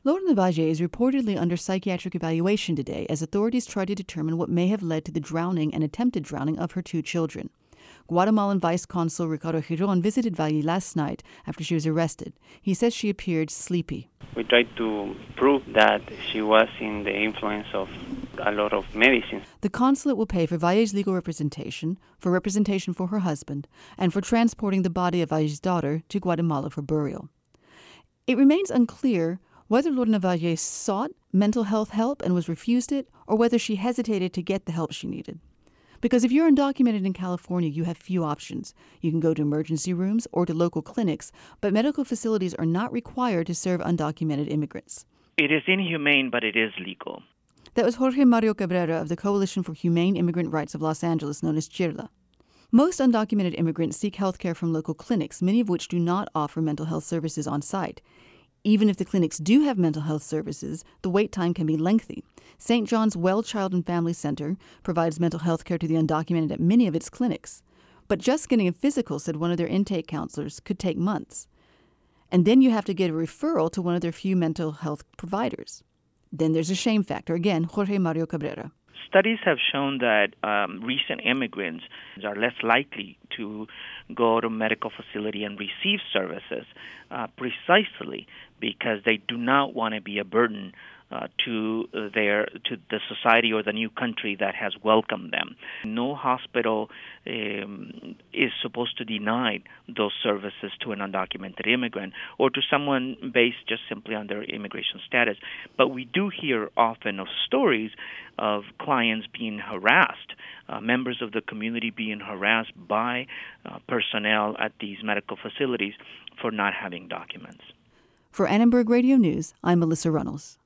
Laura Navaje is reportedly under psychiatric evaluation today as authorities try to determine what may have led to the drowning and attempted drowning of her two children. Guatemalan Vice Consul Ricardo Giron visited Valle last night after she was arrested. He says she appeared sleepy. We tried to prove that she was in the influence of a lot of medicines. The consulate will pay for Valle's legal representation for her husband, and for transporting the body of Valle's daughter to Guatemala for burial. It remains unclear whether Lorna Valle sought mental health help and was refused it, or whether she hesitated to get the help she needed. Because if you're undocumented in California, you have few options. You can go to emergency rooms or to local clinics, but medical facilities are not required to serve undocumented immigrants. It is inhumane, but it is legal. That was Jorge Mario Cabrera of the Coalition for Humane Immigrant Rights of Los Angeles, known as CHIRLA. Most undocumented immigrants seek health care from local clinics, many of which do not offer mental health services on site. Even if the clinics do have mental health services, the wait time can be lengthy. St. John's Well Child and Family Center provides mental health care to the undocumented at many of its clinics. But just getting a physical, said one of their intake counselors, could take months. And then you have to get a referral to one of their few mental health providers. Then there's a shame factor. Again, Jorge Mario Cabrera. Studies have shown that recent immigrants are less likely to go to a medical facility and receive services precisely because they do not want to be a burden to the society or the new country that has welcomed them. No hospital is supposed to deny those services to an undocumented immigrant or to someone based just simply on their immigration status. But we do hear often of stories of clients being harassed, members of the community being harassed by personnel at these medical facilities for not having documents. For Annenberg Radio News, I'm Melissa Runnels.